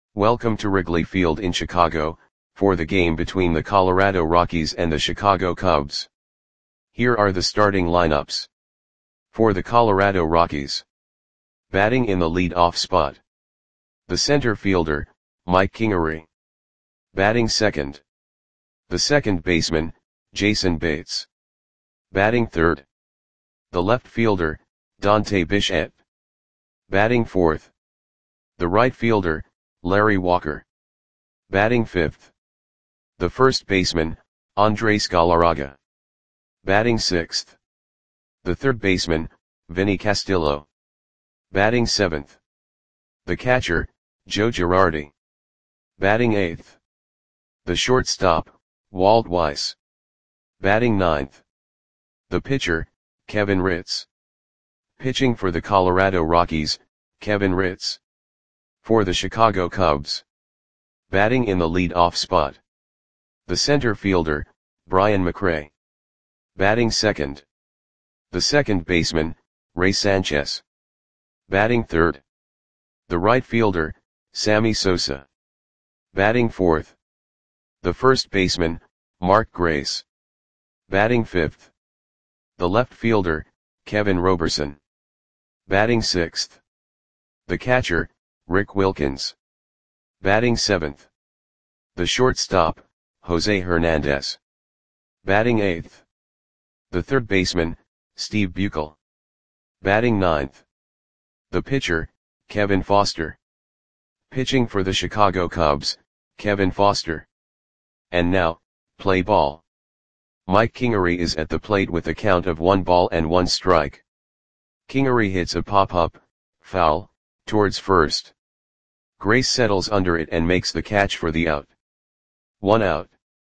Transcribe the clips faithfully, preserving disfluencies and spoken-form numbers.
Welcome to Wrigley Field in Chicago, for the game between the Colorado Rockies and the Chicago Cubs. Here are the starting lineups. For the Colorado Rockies. Batting in the lead-off spot. The center fielder, Mike Kingery. Batting second. The second baseman, Jason Bates. Batting third. The left fielder, Dante Bichette. Batting fourth. The right fielder, Larry Walker. Batting fifth. The first baseman, Andres Galarraga. Batting sixth. The third baseman, Vinny Castillo. Batting seventh. The catcher, Joe Girardi. Batting eighth. The shortstop, Walt Weiss. Batting ninth. The pitcher, Kevin Ritz. Pitching for the Colorado Rockies, Kevin Ritz. For the Chicago Cubs. Batting in the lead-off spot. The center fielder, Brian McRae. Batting second. The second baseman, Ray Sanchez. Batting third. The right fielder, Sammy Sosa. Batting fourth. The first baseman, Mark Grace. Batting fifth. The left fielder, Kevin Roberson. Batting sixth. The catcher, Rick Wilkins. Batting seventh. The shortstop, Jose Hernandez. Batting eighth. The third baseman, Steve Buechel. Batting ninth. The pitcher, Kevin Foster. Pitching for the Chicago Cubs, Kevin Foster. And now, play ball. Mike Kingery is at the plate with a count of one ball and one strike. Kingery hits a pop-up, foul, towards first. Grace settles under it and makes the catch for the out. One out.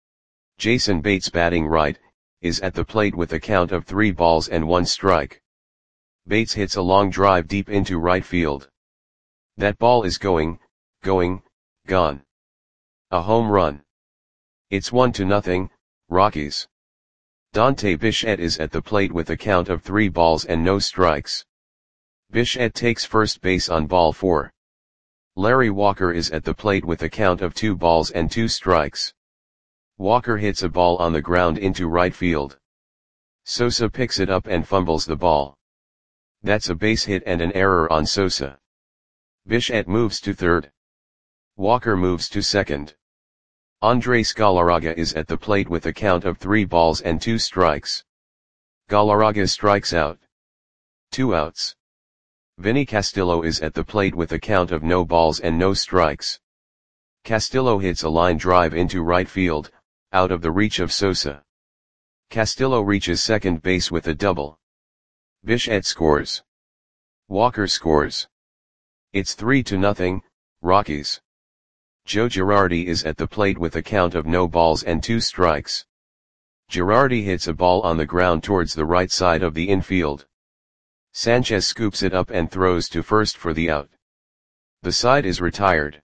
Jason Bates, batting right, is at the plate with a count of three balls and one strike. Bates hits a long drive deep into right field. That ball is going, going, gone. A home run. It's one to nothing, Rockies. Dante Bichette is at the plate with a count of three balls and no strikes. Bichette takes first base on ball four. Larry Walker is at the plate with a count of two balls and two strikes. Walker hits a ball on the ground into right field. Sosa picks it up and fumbles the ball. That's a base hit and an error on Sosa. Bichette moves to third. Walker moves to second. Andres Galarraga is at the plate with a count of three balls and two strikes. Galarraga strikes out. Two outs. Vinny Castillo is at the plate with a count of no balls and no strikes. Castillo hits a line drive into right field, out of the reach of Sosa. Castillo reaches second base with a double. Bichette scores. Walker scores. It's three to nothing, Rockies. Joe Girardi is at the plate with a count of no balls and two strikes. Girardi hits a ball on the ground towards the right side of the infield. Sanchez scoops it up and throws to first for the out. The side is retired.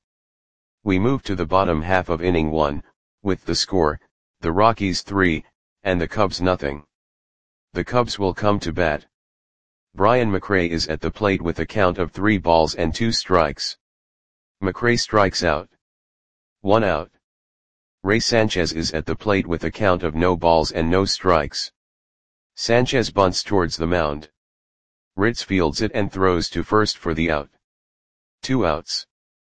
We move to the bottom half of inning one, with the score, the Rockies three, and the Cubs nothing. The Cubs will come to bat. Brian McRae is at the plate with a count of three balls and two strikes. McRae strikes out. One out. Ray Sanchez is at the plate with a count of no balls and no strikes. Sanchez bunts towards the mound. Ritz fields it and throws to first for the out. Two outs.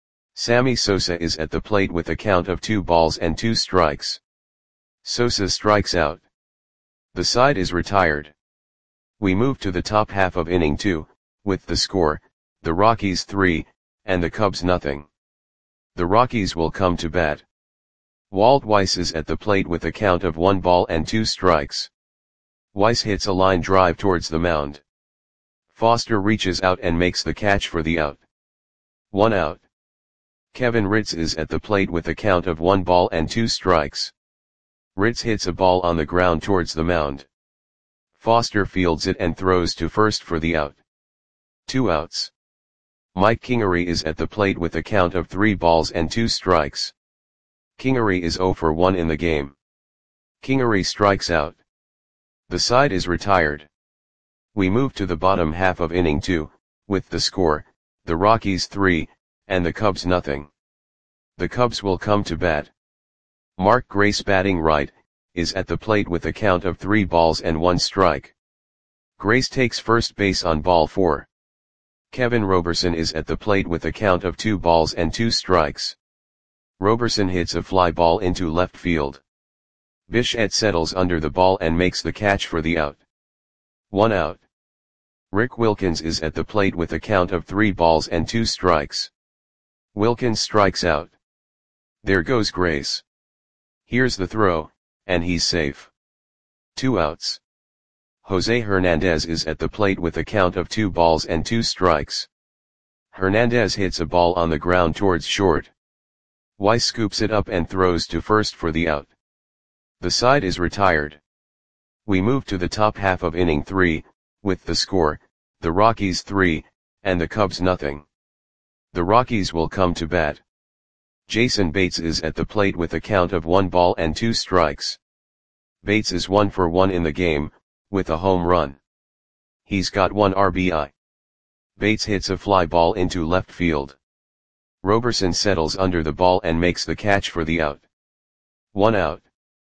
Sammy Sosa is at the plate with a count of two balls and two strikes. Sosa strikes out. The side is retired. We move to the top half of inning two, with the score, the Rockies three, and the Cubs nothing. The Rockies will come to bat. Walt Weiss is at the plate with a count of one ball and two strikes. Weiss hits a line drive towards the mound. Foster reaches out and makes the catch for the out. One out. Kevin Ritz is at the plate with a count of one ball and two strikes. Ritz hits a ball on the ground towards the mound. Foster fields it and throws to first for the out. Two outs. Mike Kingery is at the plate with a count of three balls and two strikes. Kingery is zero for one in the game. Kingery strikes out. The side is retired. We move to the bottom half of inning two, with the score, the Rockies three, and the Cubs nothing. The Cubs will come to bat. Mark Grace batting right, is at the plate with a count of three balls and one strike. Grace takes first base on ball four. Kevin Roberson is at the plate with a count of two balls and two strikes. Roberson hits a fly ball into left field. Bichette settles under the ball and makes the catch for the out. One out. Rick Wilkins is at the plate with a count of three balls and two strikes. Wilkins strikes out. There goes Grace. Here's the throw, and he's safe. Two outs. Jose Hernandez is at the plate with a count of two balls and two strikes. Hernandez hits a ball on the ground towards short. Weiss scoops it up and throws to first for the out. The side is retired. We move to the top half of inning three, with the score, the Rockies three, and the Cubs nothing. The Rockies will come to bat. Jason Bates is at the plate with a count of one ball and two strikes. Bates is one for one in the game, with a home run. He's got one R B I. Bates hits a fly ball into left field. Roberson settles under the ball and makes the catch for the out. One out.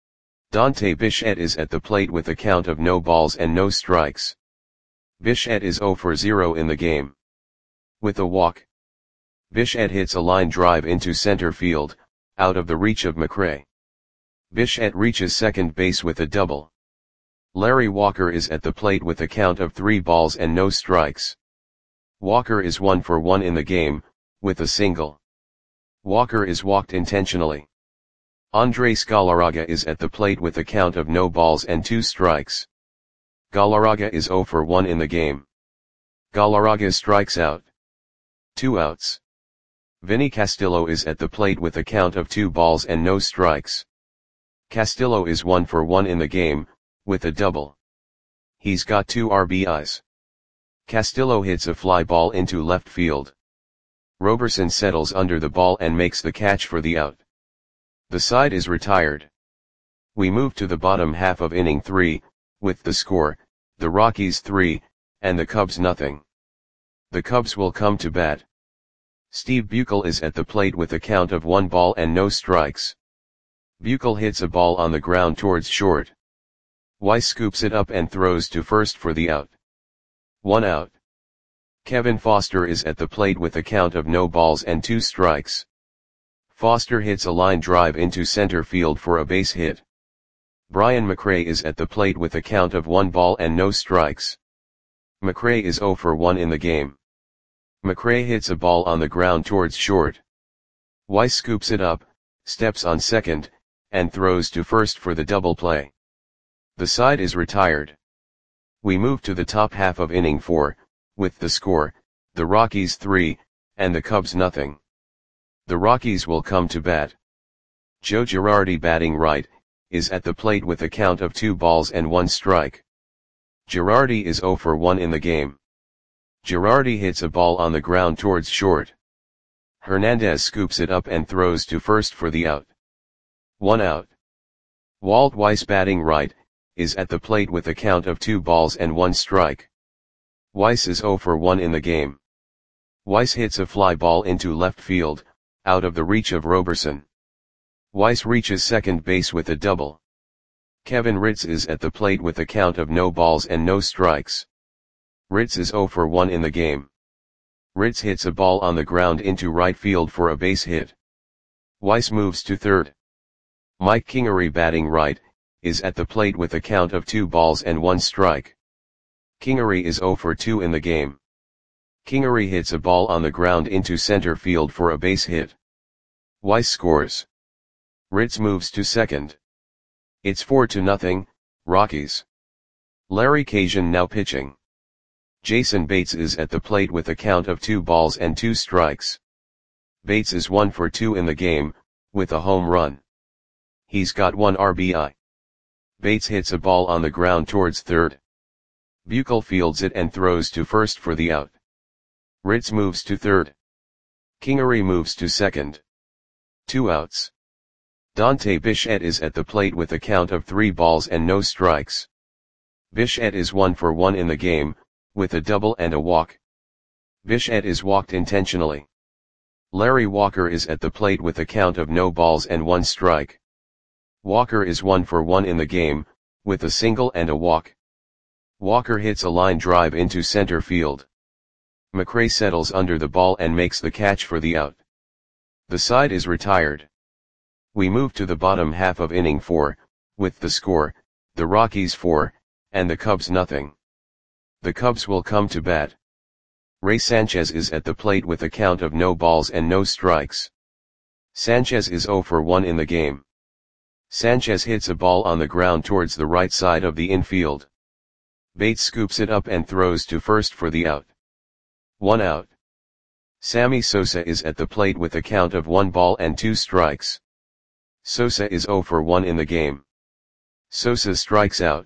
Dante Bichette is at the plate with a count of no balls and no strikes. Bichette is zero for zero in the game. With a walk. Bichette hits a line drive into center field, out of the reach of McRae. Bichette reaches second base with a double. Larry Walker is at the plate with a count of three balls and no strikes. Walker is one for one in the game, with a single. Walker is walked intentionally. Andres Galarraga is at the plate with a count of no balls and two strikes. Galarraga is zero for one in the game. Galarraga strikes out. Two outs. Vinny Castillo is at the plate with a count of two balls and no strikes. Castillo is one for one in the game, with a double. He's got two R B Is. Castillo hits a fly ball into left field. Roberson settles under the ball and makes the catch for the out. The side is retired. We move to the bottom half of inning three, with the score, the Rockies three, and the Cubs nothing. The Cubs will come to bat. Steve Buechel is at the plate with a count of one ball and no strikes. Buechel hits a ball on the ground towards short. Weiss scoops it up and throws to first for the out. One out. Kevin Foster is at the plate with a count of no balls and two strikes. Foster hits a line drive into center field for a base hit. Brian McRae is at the plate with a count of one ball and no strikes. McRae is zero for one in the game. McRae hits a ball on the ground towards short. Weiss scoops it up, steps on second, and throws to first for the double play. The side is retired. We move to the top half of inning four, with the score, the Rockies three, and the Cubs nothing. The Rockies will come to bat. Joe Girardi batting right, is at the plate with a count of two balls and one strike. Girardi is zero for one in the game. Girardi hits a ball on the ground towards short. Hernandez scoops it up and throws to first for the out. One out. Walt Weiss batting right, is at the plate with a count of two balls and one strike. Weiss is zero for one in the game. Weiss hits a fly ball into left field, out of the reach of Roberson. Weiss reaches second base with a double. Kevin Ritz is at the plate with a count of no balls and no strikes. Ritz is zero for one in the game. Ritz hits a ball on the ground into right field for a base hit. Weiss moves to third. Mike Kingery batting right, is at the plate with a count of two balls and one strike. Kingery is zero for two in the game. Kingery hits a ball on the ground into center field for a base hit. Weiss scores. Ritz moves to second. It's four to nothing, Rockies. Larry Cajuan now pitching. Jason Bates is at the plate with a count of two balls and two strikes. Bates is one for two in the game, with a home run. He's got one R B I. Bates hits a ball on the ground towards third. Buechel fields it and throws to first for the out. Ritz moves to third. Kingery moves to second. Two outs. Dante Bichette is at the plate with a count of three balls and no strikes. Bichette is one for one in the game, with a double and a walk. Bichette is walked intentionally. Larry Walker is at the plate with a count of no balls and one strike. Walker is one for one in the game, with a single and a walk. Walker hits a line drive into center field. McRae settles under the ball and makes the catch for the out. The side is retired. We move to the bottom half of inning four, with the score, the Rockies four, and the Cubs nothing. The Cubs will come to bat. Ray Sanchez is at the plate with a count of no balls and no strikes. Sanchez is zero for one in the game. Sanchez hits a ball on the ground towards the right side of the infield. Bates scoops it up and throws to first for the out. One out. Sammy Sosa is at the plate with a count of one ball and two strikes. Sosa is zero for one in the game. Sosa strikes out.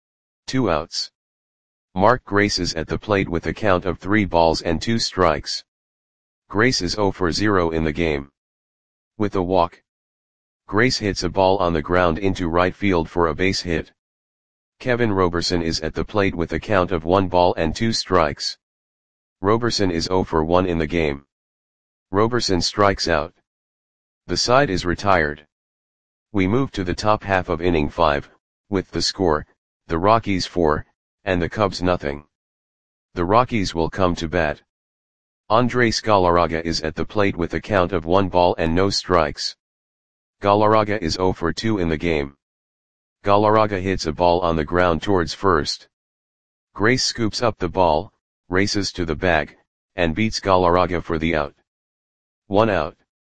Two outs. Mark Grace is at the plate with a count of three balls and two strikes. Grace is zero for zero in the game. With a walk. Grace hits a ball on the ground into right field for a base hit. Kevin Roberson is at the plate with a count of one ball and two strikes. Roberson is zero for one in the game. Roberson strikes out. The side is retired. We move to the top half of inning five, with the score, the Rockies four, and the Cubs nothing. The Rockies will come to bat. Andres Galarraga is at the plate with a count of one ball and no strikes. Galarraga is zero for two in the game. Galarraga hits a ball on the ground towards first. Grace scoops up the ball, races to the bag, and beats Galarraga for the out. One out.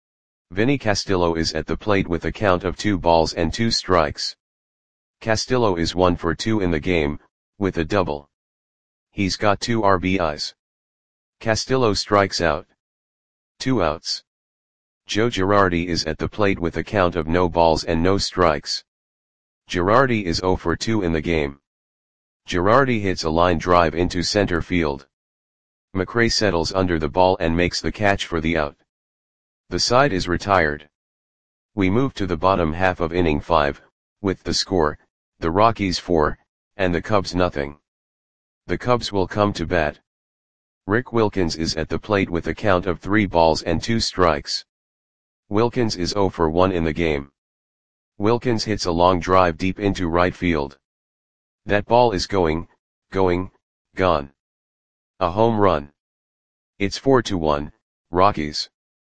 Vinny Castillo is at the plate with a count of two balls and two strikes. Castillo is one for two in the game, with a double. He's got two R B Is. Castillo strikes out. Two outs. Joe Girardi is at the plate with a count of no balls and no strikes. Girardi is zero for two in the game. Girardi hits a line drive into center field. McRae settles under the ball and makes the catch for the out. The side is retired. We move to the bottom half of inning five, with the score, the Rockies four, and the Cubs nothing. The Cubs will come to bat. Rick Wilkins is at the plate with a count of three balls and two strikes. Wilkins is zero for one in the game. Wilkins hits a long drive deep into right field. That ball is going, going, gone. A home run. It's four to one, Rockies.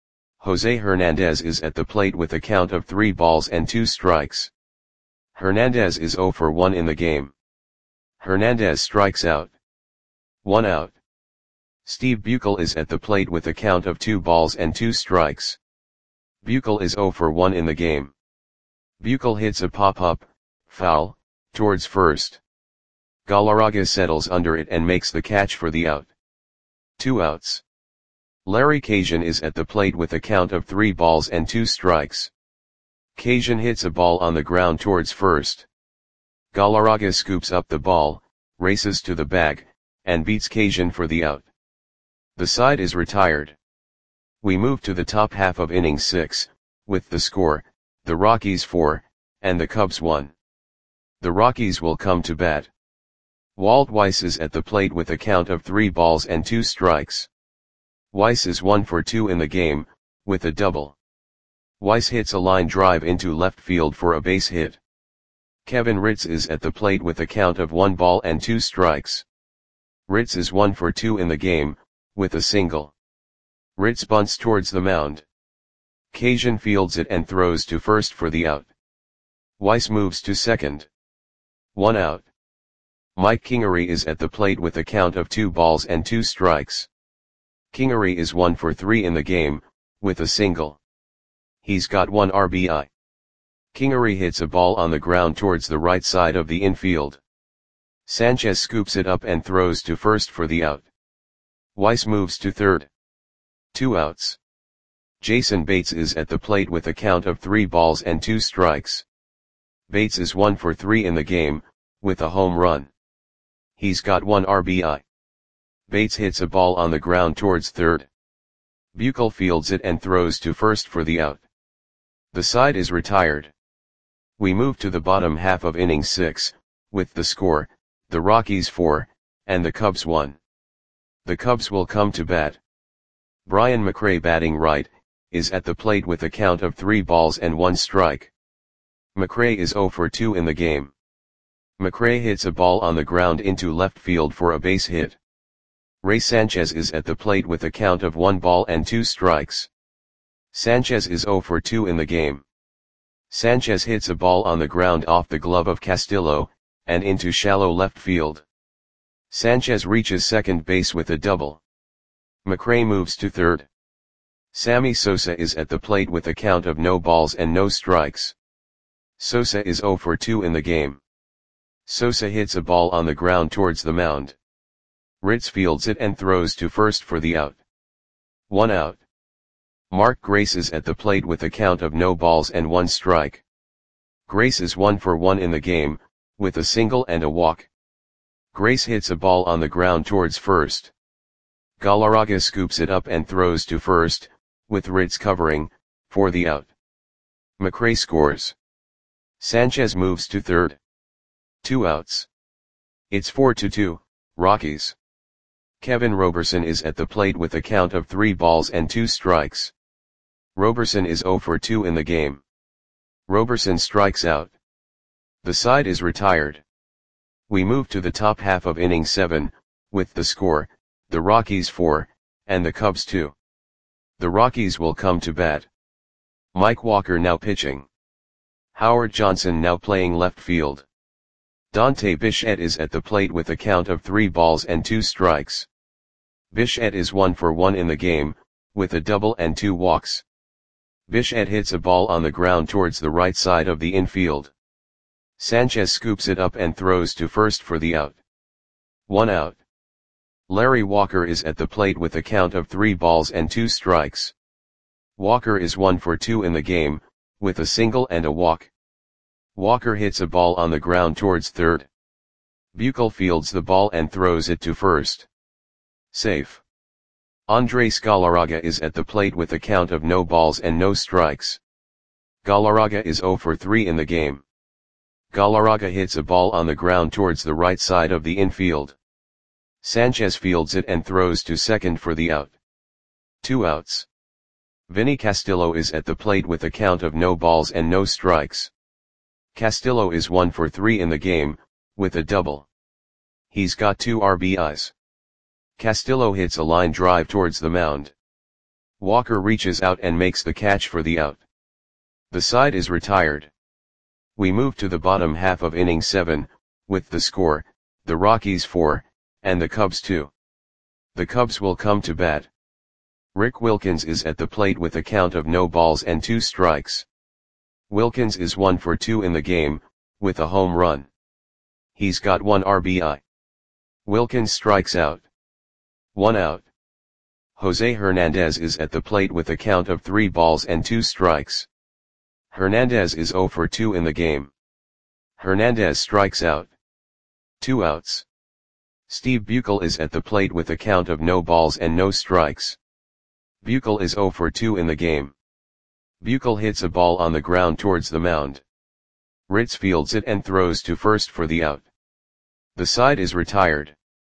Jose Hernandez is at the plate with a count of three balls and two strikes. Hernandez is zero for one in the game. Hernandez strikes out. One out. Steve Buechel is at the plate with a count of two balls and two strikes. Buechel is zero for one in the game. Buechel hits a pop-up, foul, towards first. Galarraga settles under it and makes the catch for the out. Two outs. Larry Cajun is at the plate with a count of three balls and two strikes. Cajun hits a ball on the ground towards first. Galarraga scoops up the ball, races to the bag, and beats Cajun for the out. The side is retired. We move to the top half of inning six, with the score, the Rockies four, and the Cubs one. The Rockies will come to bat. Walt Weiss is at the plate with a count of three balls and two strikes. Weiss is one for two in the game, with a double. Weiss hits a line drive into left field for a base hit. Kevin Ritz is at the plate with a count of one ball and two strikes. Ritz is one for two in the game, with a single. Ritz bunts towards the mound. Cajun fields it and throws to first for the out. Weiss moves to second. One out. Mike Kingery is at the plate with a count of two balls and two strikes. Kingery is one for three in the game, with a single. He's got one R B I. Kingery hits a ball on the ground towards the right side of the infield. Sanchez scoops it up and throws to first for the out. Weiss moves to third. Two outs. Jason Bates is at the plate with a count of three balls and two strikes. Bates is one for three in the game, with a home run. He's got one R B I. Bates hits a ball on the ground towards third. Buechel fields it and throws to first for the out. The side is retired. We move to the bottom half of inning six, with the score, the Rockies four, and the Cubs one. The Cubs will come to bat. Brian McRae batting right, is at the plate with a count of three balls and one strike. McRae is zero for two in the game. McRae hits a ball on the ground into left field for a base hit. Ray Sanchez is at the plate with a count of one ball and two strikes. Sanchez is zero for two in the game. Sanchez hits a ball on the ground off the glove of Castillo, and into shallow left field. Sanchez reaches second base with a double. McRae moves to third. Sammy Sosa is at the plate with a count of no balls and no strikes. Sosa is zero for two in the game. Sosa hits a ball on the ground towards the mound. Ritz fields it and throws to first for the out. One out. Mark Grace is at the plate with a count of no balls and one strike. Grace is one for one in the game, with a single and a walk. Grace hits a ball on the ground towards first. Galarraga scoops it up and throws to first, with Ritz covering, for the out. McRae scores. Sanchez moves to third. Two outs. It's four to two, Rockies. Kevin Roberson is at the plate with a count of three balls and two strikes. Roberson is zero for two in the game. Roberson strikes out. The side is retired. We move to the top half of inning seven, with the score, the Rockies four, and the Cubs two. The Rockies will come to bat. Mike Walker now pitching. Howard Johnson now playing left field. Dante Bichette is at the plate with a count of three balls and two strikes. Bichette is one for one in the game, with a double and two walks. Bichette hits a ball on the ground towards the right side of the infield. Sanchez scoops it up and throws to first for the out. One out. Larry Walker is at the plate with a count of three balls and two strikes. Walker is one for two in the game, with a single and a walk. Walker hits a ball on the ground towards third. Buechel fields the ball and throws it to first. Safe. Andres Galarraga is at the plate with a count of no balls and no strikes. Galarraga is zero for three in the game. Galarraga hits a ball on the ground towards the right side of the infield. Sanchez fields it and throws to second for the out. Two outs. Vinny Castillo is at the plate with a count of no balls and no strikes. Castillo is one for three in the game, with a double. He's got two R B Is. Castillo hits a line drive towards the mound. Walker reaches out and makes the catch for the out. The side is retired. We move to the bottom half of inning seven, with the score, the Rockies four, and the Cubs two. The Cubs will come to bat. Rick Wilkins is at the plate with a count of no balls and two strikes. Wilkins is one for two in the game, with a home run. He's got one R B I. Wilkins strikes out. One out. Jose Hernandez is at the plate with a count of three balls and two strikes. Hernandez is zero for two in the game. Hernandez strikes out. Two outs. Steve Buechel is at the plate with a count of no balls and no strikes. Buechel is zero for two in the game. Buechel hits a ball on the ground towards the mound. Ritz fields it and throws to first for the out. The side is retired.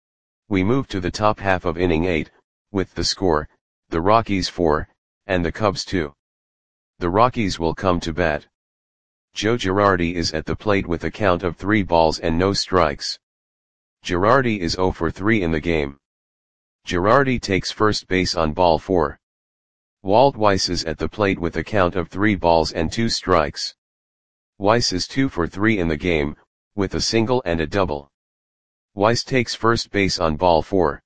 We move to the top half of inning eight, with the score, the Rockies four, and the Cubs two. The Rockies will come to bat. Joe Girardi is at the plate with a count of three balls and no strikes. Girardi is zero for three in the game. Girardi takes first base on ball four. Walt Weiss is at the plate with a count of three balls and two strikes. Weiss is two for three in the game, with a single and a double. Weiss takes first base on ball four.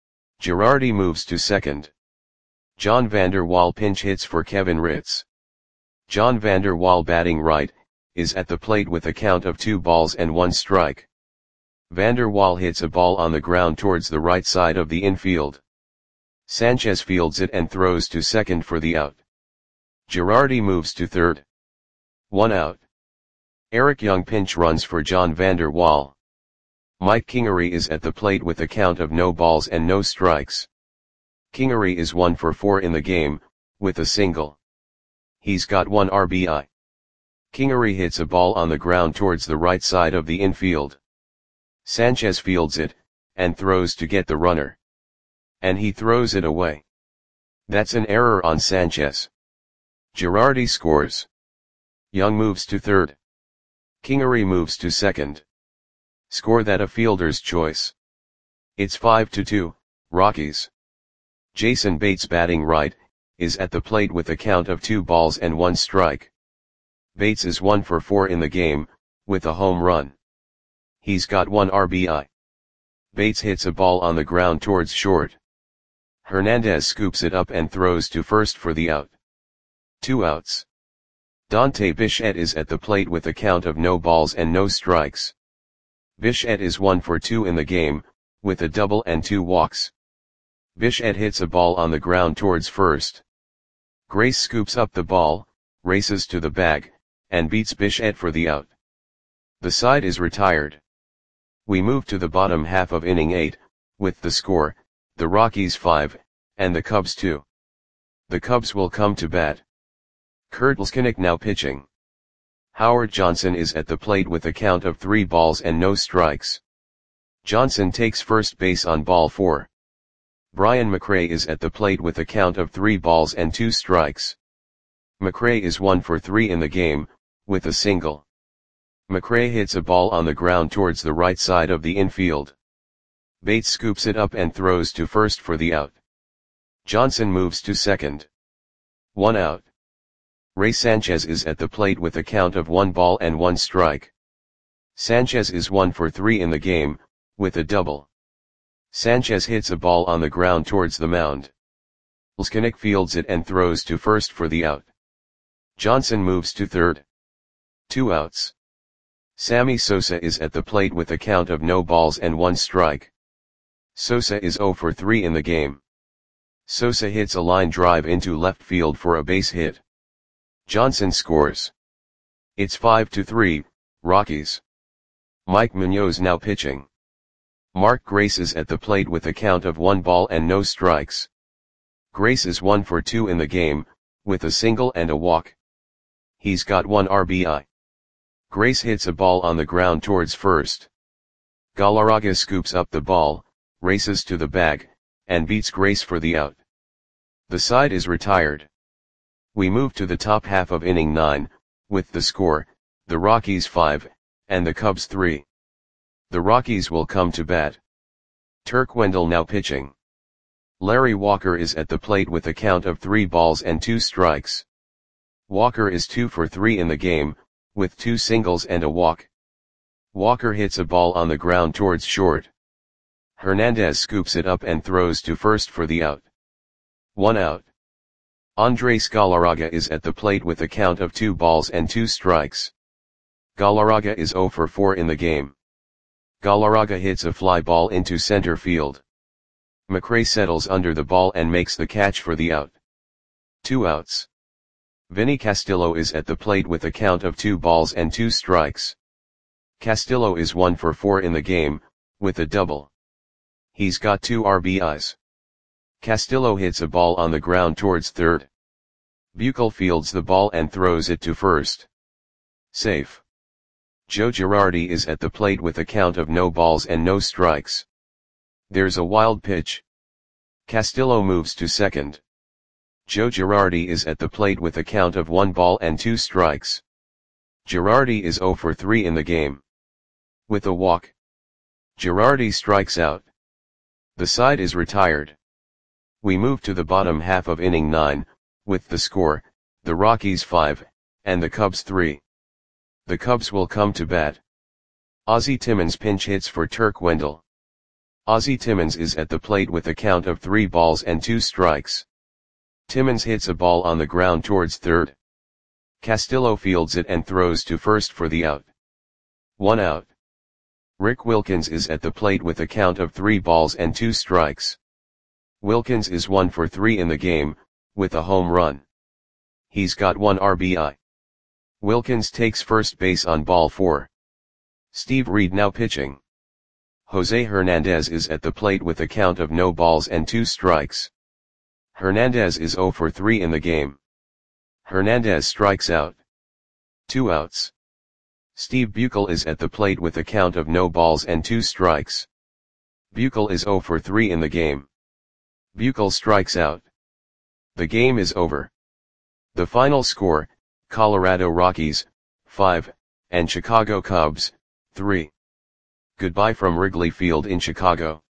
Girardi moves to second. John Vander Wal pinch hits for Kevin Ritz. John Vander Wal batting right, is at the plate with a count of two balls and one strike. Vander Wal hits a ball on the ground towards the right side of the infield. Sanchez fields it and throws to second for the out. Girardi moves to third. One out. Eric Young pinch runs for John Vander Wal. Mike Kingery is at the plate with a count of no balls and no strikes. Kingery is one for four in the game, with a single. He's got one R B I. Kingery hits a ball on the ground towards the right side of the infield. Sanchez fields it, and throws to get the runner. And he throws it away. That's an error on Sanchez. Girardi scores. Young moves to third. Kingery moves to second. Score that a fielder's choice. It's five to two, Rockies. Jason Bates batting right, is at the plate with a count of two balls and one strike. Bates is one for four in the game, with a home run. He's got one R B I. Bates hits a ball on the ground towards short. Hernandez scoops it up and throws to first for the out. Two outs. Dante Bichette is at the plate with a count of no balls and no strikes. Bichette is one for two in the game, with a double and two walks. Bichette hits a ball on the ground towards first. Grace scoops up the ball, races to the bag, and beats Bichette for the out. The side is retired. We move to the bottom half of inning eight, with the score, the Rockies five, and the Cubs two. The Cubs will come to bat. Kurt Leskinick now pitching. Howard Johnson is at the plate with a count of three balls and no strikes. Johnson takes first base on ball four. Brian McRae is at the plate with a count of three balls and two strikes. McRae is one for three in the game, with a single. McRae hits a ball on the ground towards the right side of the infield. Bates scoops it up and throws to first for the out. Johnson moves to second. One out. Ray Sanchez is at the plate with a count of one ball and one strike. Sanchez is one for three in the game, with a double. Sanchez hits a ball on the ground towards the mound. Leskinick fields it and throws to first for the out. Johnson moves to third. Two outs. Sammy Sosa is at the plate with a count of no balls and one strike. Sosa is zero for three in the game. Sosa hits a line drive into left field for a base hit. Johnson scores. It's five to three, Rockies. Mike Munoz now pitching. Mark Grace is at the plate with a count of one ball and no strikes. Grace is one for two in the game, with a single and a walk. He's got one R B I. Grace hits a ball on the ground towards first. Galarraga scoops up the ball, races to the bag, and beats Grace for the out. The side is retired. We move to the top half of inning nine, with the score, the Rockies five, and the Cubs three. The Rockies will come to bat. Turk Wendell now pitching. Larry Walker is at the plate with a count of three balls and two strikes. Walker is two for three in the game, with two singles and a walk. Walker hits a ball on the ground towards short. Hernandez scoops it up and throws to first for the out. One out. Andres Galarraga is at the plate with a count of two balls and two strikes. Galarraga is zero for four in the game. Galarraga hits a fly ball into center field. McRae settles under the ball and makes the catch for the out. Two outs. Vinny Castillo is at the plate with a count of two balls and two strikes. Castillo is one for four in the game, with a double. He's got two R B Is. Castillo hits a ball on the ground towards third. Buechel fields the ball and throws it to first. Safe. Joe Girardi is at the plate with a count of no balls and no strikes. There's a wild pitch. Castillo moves to second. Joe Girardi is at the plate with a count of one ball and two strikes. Girardi is zero for three in the game. With a walk. Girardi strikes out. The side is retired. We move to the bottom half of inning nine, with the score, the Rockies five, and the Cubs three. The Cubs will come to bat. Ozzie Timmons pinch hits for Turk Wendell. Ozzie Timmons is at the plate with a count of three balls and two strikes. Timmons hits a ball on the ground towards third. Castillo fields it and throws to first for the out. One out. Rick Wilkins is at the plate with a count of three balls and two strikes. Wilkins is one for three in the game, with a home run. He's got one R B I. Wilkins takes first base on ball four. Steve Reed now pitching. Jose Hernandez is at the plate with a count of no balls and two strikes. Hernandez is zero for three in the game. Hernandez strikes out. Two outs. Steve Buechel is at the plate with a count of no balls and two strikes. Buechel is zero for three in the game. Buechel strikes out. The game is over. The final score, Colorado Rockies, five, and Chicago Cubs, three. Goodbye from Wrigley Field in Chicago.